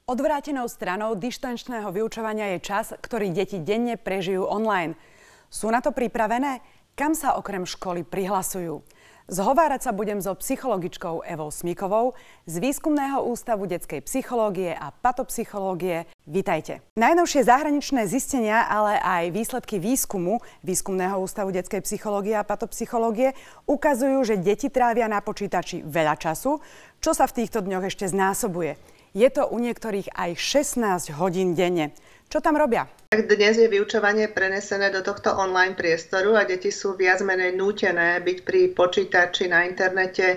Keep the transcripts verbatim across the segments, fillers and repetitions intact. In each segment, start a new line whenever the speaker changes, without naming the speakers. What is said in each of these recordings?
Odvrátenou stranou dištančného vyučovania je čas, ktorý deti denne prežijú online. Sú na to pripravené? Kam sa okrem školy prihlasujú? Zhovárať sa budem so psychologičkou Evou Smikovou z Výskumného ústavu detskej psychológie a patopsychológie. Vítajte. Najnovšie zahraničné zistenia, ale aj výsledky výskumu Výskumného ústavu detskej psychológie a patopsychológie ukazujú, že deti trávia na počítači veľa času, čo sa v týchto dňoch ešte znásobuje. Je to u niektorých aj šestnásť hodín denne. Čo tam robia?
Dnes je vyučovanie prenesené do tohto online priestoru a deti sú viac menej nútené byť pri počítači na internete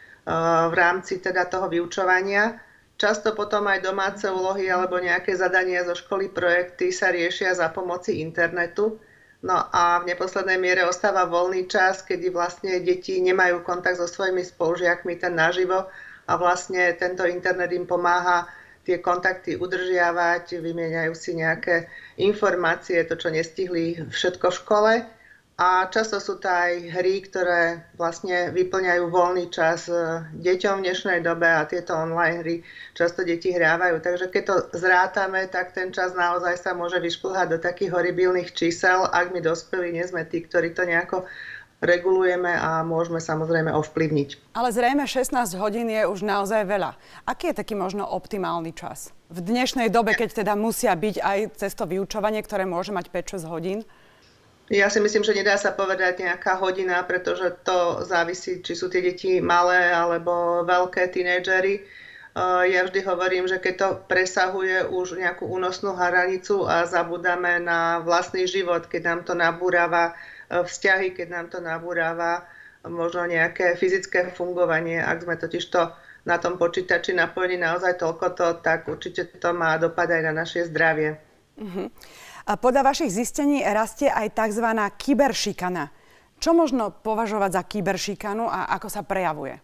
v rámci teda toho vyučovania. Často potom aj domáce úlohy alebo nejaké zadania zo školy, projekty sa riešia za pomoci internetu. No a v neposlednej miere ostáva voľný čas, kedy vlastne deti nemajú kontakt so svojimi spolužiakmi, ten naživo, a vlastne tento internet im pomáha tie kontakty udržiavať, vymieňajú si nejaké informácie, to, čo nestihli všetko v škole. A často sú to aj hry, ktoré vlastne vyplňajú voľný čas deťom v dnešnej dobe a tieto online hry často deti hrávajú. Takže keď to zrátame, tak ten čas naozaj sa môže vyšplhať do takých horibilných čísel, ak my dospelí nie sme tí, ktorí to nejako regulujeme a môžeme samozrejme ovplyvniť.
Ale zrejme šestnásť hodín je už naozaj veľa. Aký je taký možno optimálny čas? V dnešnej dobe, keď teda musia byť aj cez to vyučovanie, ktoré môže mať päť šesť hodín?
Ja si myslím, že nedá sa povedať nejaká hodina, pretože to závisí, či sú tie deti malé alebo veľké tínedžery. Ja vždy hovorím, že keď to presahuje už nejakú únosnú hranicu a zabudáme na vlastný život, keď nám to nabúrava vzťahy, keď nám to nabúrava možno nejaké fyzické fungovanie, ak sme totižto na tom počítači napojení naozaj toľkoto, tak určite to má dopad aj na naše zdravie.
Uh-huh. A podľa vašich zistení rastie aj tzv. Kyberšikana. Čo možno považovať za kyberšikanu a ako sa prejavuje?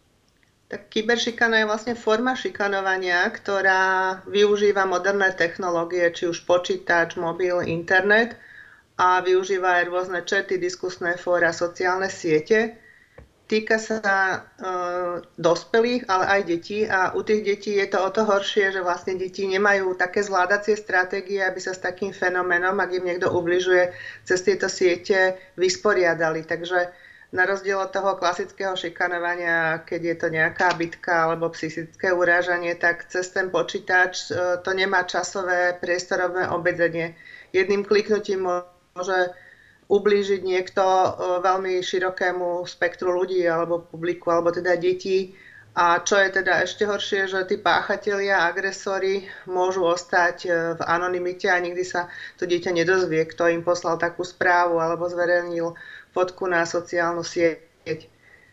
Tak kyberšikana je vlastne forma šikanovania, ktorá využíva moderné technológie, či už počítač, mobil, internet, a využíva aj rôzne chaty, diskusné fóra, sociálne siete. Týka sa e, dospelých, ale aj detí a u tých detí je to o to horšie, že vlastne deti nemajú také zvládacie stratégie, aby sa s takým fenoménom, ak im niekto ubližuje cez tieto siete, vysporiadali. Takže na rozdiel od toho klasického šikanovania, keď je to nejaká bitka alebo psychické urážanie, tak cez ten počítač e, to nemá časové priestorové obmedzenie. Jedným kliknutím môže ublížiť niekto veľmi širokému spektru ľudí alebo publiku, alebo teda detí. A čo je teda ešte horšie, že tí páchatelia, agresori môžu ostať v anonymite a nikdy sa to dieťa nedozvie, kto im poslal takú správu alebo zverejnil fotku na sociálnu sieť.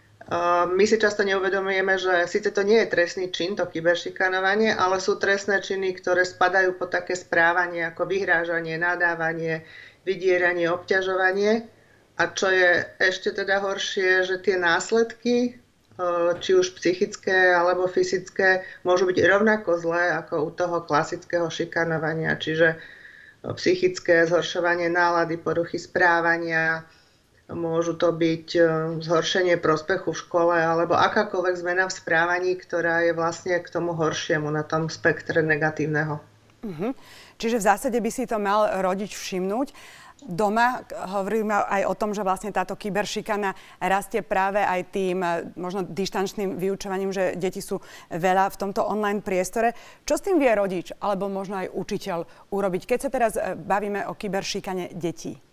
My si často neuvedomujeme, že síce to nie je trestný čin, to kyberšikanovanie, ale sú trestné činy, ktoré spadajú pod také správanie ako vyhrážanie, nadávanie, vydieranie, obťažovanie. A čo je ešte teda horšie, že tie následky, či už psychické alebo fyzické, môžu byť rovnako zlé ako u toho klasického šikanovania, čiže psychické zhoršovanie nálady, poruchy správania, môžu to byť zhoršenie prospechu v škole alebo akákoľvek zmena v správaní, ktorá je vlastne k tomu horšiemu na tom spektre negatívneho.
Uh-huh. Čiže v zásade by si to mal rodič všimnúť. Doma hovoríme aj o tom, že vlastne táto kyberšikana rastie práve aj tým možno dištančným vyučovaním, že deti sú veľa v tomto online priestore. Čo s tým vie rodič alebo možno aj učiteľ urobiť, keď sa teraz bavíme o kyberšikane detí?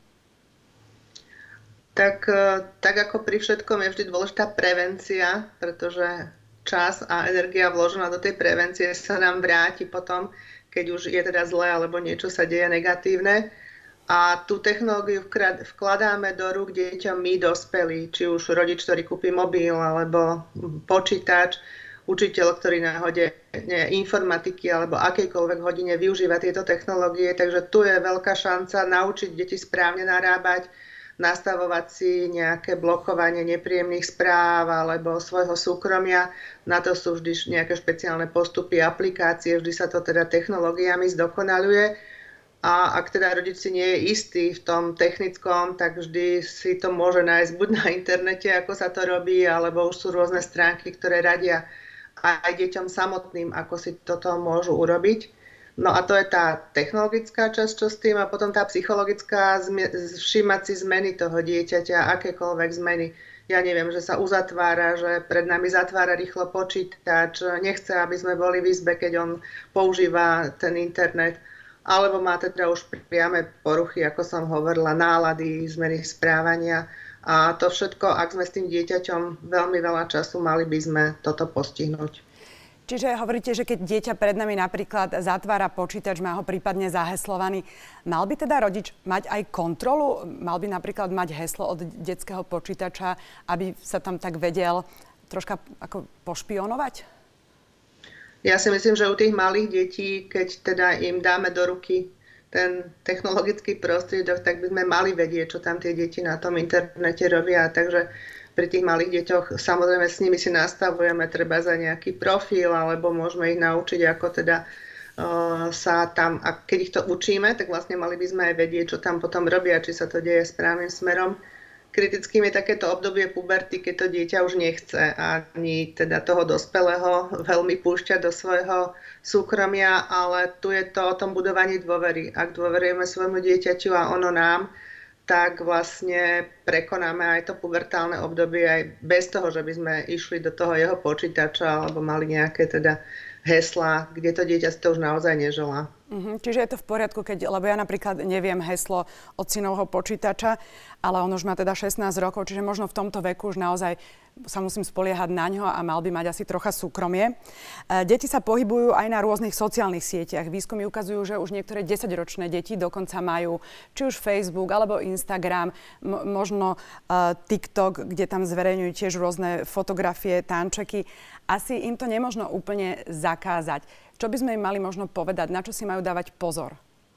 Tak, tak ako pri všetkom je vždy dôležitá prevencia, pretože čas a energia vložená do tej prevencie sa nám vráti potom, keď už je teda zlé alebo niečo sa deje negatívne. A tú technológiu vkladáme do rúk deťom my dospelí, či už rodič, ktorý kúpi mobil alebo počítač, učiteľ, ktorý na hodine informatiky alebo akejkoľvek hodine využíva tieto technológie. Takže tu je veľká šanca naučiť deti správne narábať, nastavovať si nejaké blokovanie nepríjemných správ alebo svojho súkromia. Na to sú vždy nejaké špeciálne postupy, aplikácie, vždy sa to teda technológiami zdokonaľuje. A ak teda rodič si nie je istý v tom technickom, tak vždy si to môže nájsť buď na internete, ako sa to robí, alebo už sú rôzne stránky, ktoré radia, aj deťom samotným, ako si toto môžu urobiť. No a to je tá technologická časť, čo s tým, a potom tá psychologická, všímať si zmeny toho dieťaťa, akékoľvek zmeny. Ja neviem, že sa uzatvára, že pred nami zatvára rýchlo počítač, nechce, aby sme boli v izbe, keď on používa ten internet, alebo má teda už priame poruchy, ako som hovorila, nálady, zmeny správania. A to všetko, ak sme s tým dieťaťom veľmi veľa času, mali by sme toto postihnúť.
Čiže hovoríte, že keď dieťa pred nami napríklad zatvára počítač, má ho prípadne zaheslovaný, mal by teda rodič mať aj kontrolu? Mal by napríklad mať heslo od detského počítača, aby sa tam tak vedel troška ako pošpionovať?
Ja si myslím, že u tých malých detí, keď teda im dáme do ruky ten technologický prostriedok, tak by sme mali vedieť, čo tam tie deti na tom internete robia. Takže pri tých malých deťoch samozrejme s nimi si nastavujeme treba za nejaký profil, alebo môžeme ich naučiť, ako teda uh, sa tam, a keď ich to učíme, tak vlastne mali by sme aj vedieť, čo tam potom robia, či sa to deje správnym smerom. Kritickým je takéto obdobie puberty, keď to dieťa už nechce ani teda toho dospelého veľmi púšťať do svojho súkromia, ale tu je to o tom budovaní dôvery. Ak dôverujeme svojmu dieťaťu a ono nám, tak vlastne prekonáme aj to pubertálne obdobie aj bez toho, že by sme išli do toho jeho počítača alebo mali nejaké teda heslá, kde to dieťa si to už naozaj neželá.
Uh-huh. Čiže je to v poriadku, keď, lebo ja napríklad neviem heslo od synovho počítača, ale on už má teda šestnásť rokov, čiže možno v tomto veku už naozaj sa musím spoliehať na ňo a mal by mať asi trocha súkromie. E, deti sa pohybujú aj na rôznych sociálnych sieťach. Výskumy ukazujú, že už niektoré desaťročné deti dokonca majú či už Facebook alebo Instagram, m- možno e, TikTok, kde tam zverejňujú tiež rôzne fotografie, tančeky. Asi im to nemožno úplne zakázať. Čo by sme im mali možno povedať? Na čo si majú dávať pozor?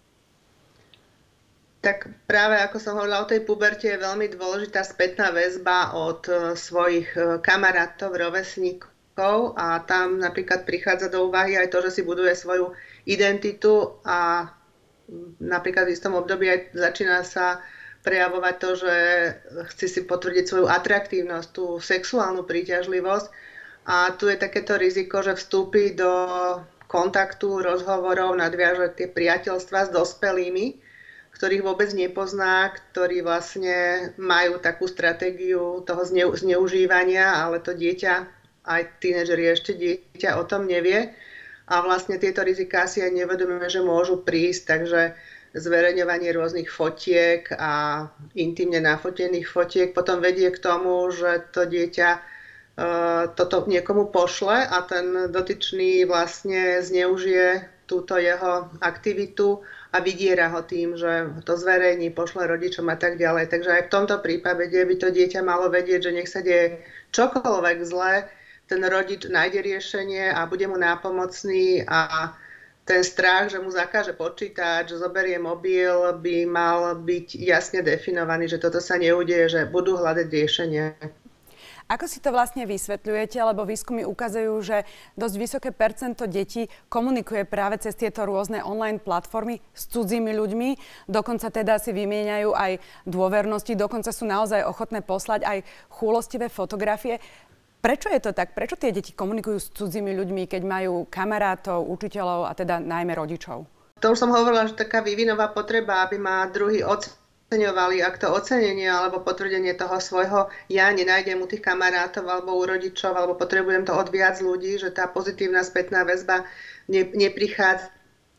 Tak práve ako som hovorila o tej puberte, je veľmi dôležitá spätná väzba od svojich kamarátov, rovesníkov, a tam napríklad prichádza do úvahy aj to, že si buduje svoju identitu a napríklad v istom období aj začína sa prejavovať to, že chce si potvrdiť svoju atraktívnosť, tú sexuálnu príťažlivosť, a tu je takéto riziko, že vstúpi do kontaktu, rozhovorov, nadviaže tie priateľstvá s dospelými, ktorých vôbec nepozná, ktorí vlastne majú takú stratégiu toho zneužívania, ale to dieťa, aj tínedžeri ešte dieťa o tom nevie. A vlastne tieto riziká si aj nevedomíme, že môžu prísť, takže zverejňovanie rôznych fotiek a intimne nafotených fotiek potom vedie k tomu, že to dieťa toto niekomu pošle a ten dotyčný vlastne zneužije túto jeho aktivitu a vydiera ho tým, že to zverejní, pošle rodičom a tak ďalej. Takže aj v tomto prípade, kde by to dieťa malo vedieť, že nech sa deje čokoľvek zlé, ten rodič nájde riešenie a bude mu nápomocný, a ten strach, že mu zakáže počítač, že zoberie mobil, by mal byť jasne definovaný, že toto sa neudeje, že budú hľadať riešenie.
Ako si to vlastne vysvetľujete, lebo výskumy ukazujú, že dosť vysoké percento detí komunikuje práve cez tieto rôzne online platformy s cudzími ľuďmi, dokonca teda si vymieňajú aj dôvernosti, dokonca sú naozaj ochotné poslať aj chúlostivé fotografie. Prečo je to tak? Prečo tie deti komunikujú s cudzími ľuďmi, keď majú kamarátov, učiteľov a teda najmä rodičov?
To už som hovorila, že taká vývinová potreba, aby ma druhý oceňovali, ak to ocenenie alebo potvrdenie toho svojho ja nenájdem u tých kamarátov alebo u rodičov, alebo potrebujem to od viac ľudí, že tá pozitívna spätná väzba ne, neprichádza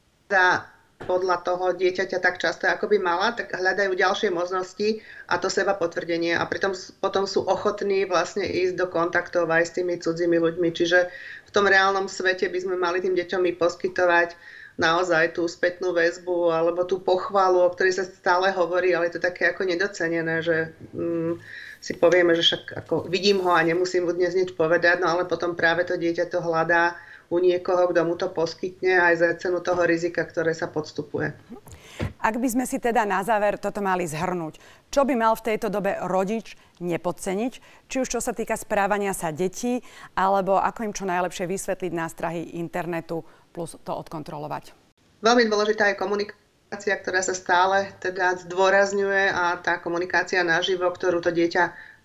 podľa toho dieťaťa tak často, ako by mala, tak hľadajú ďalšie možnosti a to seba potvrdenie, a pritom potom sú ochotní vlastne ísť do kontaktov aj s tými cudzími ľuďmi. Čiže v tom reálnom svete by sme mali tým deťom poskytovať naozaj tú spätnú väzbu alebo tú pochvalu, o ktorej sa stále hovorí, ale je to také ako nedocenené, že mm, si povieme, že však ako vidím ho a nemusím mu dnes nič povedať, no ale potom práve to dieťa to hľadá u niekoho, kto mu to poskytne aj za cenu toho rizika, ktoré sa podstupuje.
Ak by sme si teda na záver toto mali zhrnúť, čo by mal v tejto dobe rodič nepodceniť, či už čo sa týka správania sa detí, alebo ako im čo najlepšie vysvetliť nástrahy internetu plus to odkontrolovať?
Veľmi dôležitá je komunikácia, ktorá sa stále teda zdôrazňuje, a tá komunikácia naživo, ktorú to dieťa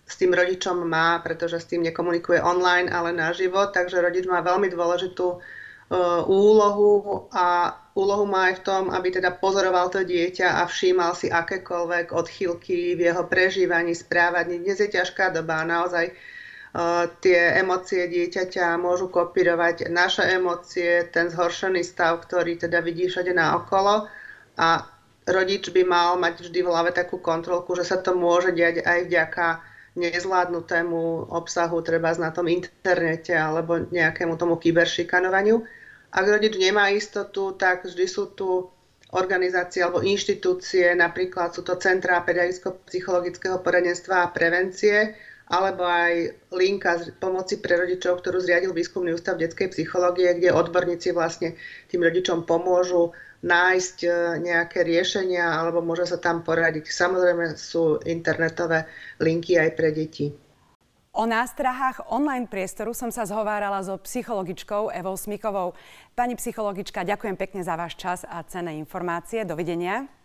s tým rodičom má, pretože s tým nekomunikuje online, ale naživo. Takže rodič má veľmi dôležitú uh, úlohu a úlohu má aj v tom, aby teda pozoroval to dieťa a všímal si akékoľvek odchýlky v jeho prežívaní, správaní. Dnes je ťažká doba a naozaj uh, tie emócie dieťaťa môžu kopírovať naše emócie, ten zhoršený stav, ktorý teda vidí všade naokolo, a rodič by mal mať vždy v hlave takú kontrolku, že sa to môže diať aj vďaka nezvládnutému obsahu, treba na tom internete alebo nejakému tomu kyberšikanovaniu. Ak rodič nemá istotu, tak vždy sú tu organizácie alebo inštitúcie, napríklad sú to centrá pedagogicko-psychologického poradenstva a prevencie, alebo aj linka pomoci pre rodičov, ktorú zriadil Výskumný ústav detskej psychológie, kde odborníci vlastne tým rodičom pomôžu nájsť nejaké riešenia alebo môže sa tam poradiť. Samozrejme sú internetové linky aj pre deti.
O nástrahách online priestoru som sa zhovárala so psychologičkou Evou Smikovou. Pani psychologička, ďakujem pekne za váš čas a cenné informácie. Dovidenia.